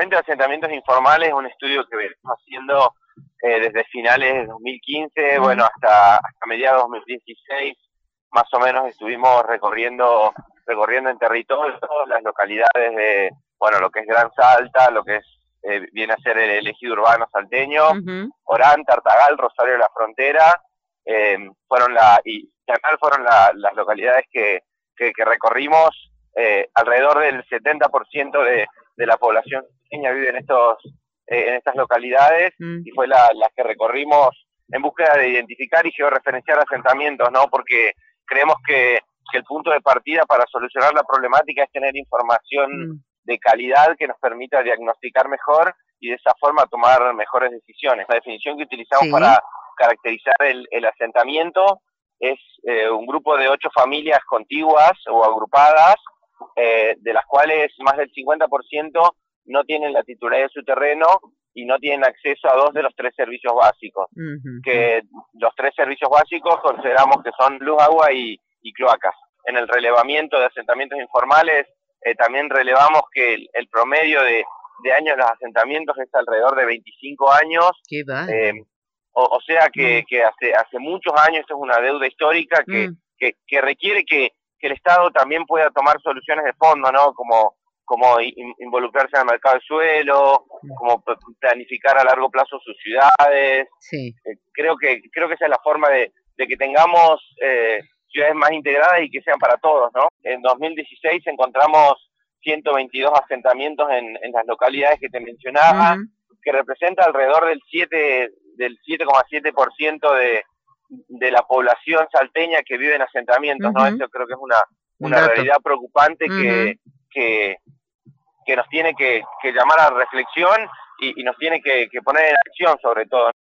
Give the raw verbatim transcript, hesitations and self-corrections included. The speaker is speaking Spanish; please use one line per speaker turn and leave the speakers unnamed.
relevamiento de asentamientos informales es un estudio que venimos haciendo eh, desde finales de dos mil quince, mm. bueno, hasta, hasta mediados de dos mil dieciséis, más o menos estuvimos recorriendo recorriendo en territorio las localidades de, bueno, lo que es Gran Salta, lo que es eh, viene a ser el, el ejido urbano salteño, uh-huh. Orán, Tartagal, Rosario de la Frontera, eh, fueron la, y Canal fueron la, las localidades que, que, que recorrimos. Eh, alrededor del setenta por ciento de, de la población salteña vive en estos eh, en estas localidades, uh-huh. y fue la, la que recorrimos en búsqueda de identificar y georreferenciar asentamientos, ¿no? Porque creemos que, que el punto de partida para solucionar la problemática es tener información mm. de calidad que nos permita diagnosticar mejor y de esa forma tomar mejores decisiones. La definición que utilizamos sí. para caracterizar el, el asentamiento es eh, un grupo de ocho familias contiguas o agrupadas, eh, de las cuales más del cincuenta por ciento no tienen la titularidad de su terreno y no tienen acceso a dos de los tres servicios básicos, uh-huh. que los tres servicios básicos consideramos que son luz, agua y, y cloacas. En el relevamiento de asentamientos informales eh, también relevamos que el, el promedio de, de años de los asentamientos es alrededor de veinticinco años.
Qué
eh, o, o sea que, mm. que hace, hace muchos años esto es una deuda histórica que, mm. que, que requiere que, que el Estado también pueda tomar soluciones de fondo, ¿no? Como como involucrarse en el mercado del suelo, como planificar a largo plazo sus ciudades.
Sí.
Eh, creo que creo que esa es la forma de, de que tengamos eh, ciudades más integradas y que sean para todos, ¿no? En dos mil dieciséis encontramos ciento veintidós asentamientos en, en las localidades que te mencionaba, uh-huh. que representa alrededor del siete del siete coma siete por ciento de, de la población salteña que vive en asentamientos, uh-huh. ¿no? Eso creo que es una, una realidad preocupante uh-huh. que, que que nos tiene que, que llamar a reflexión y, y nos tiene que, que poner en acción sobre todo.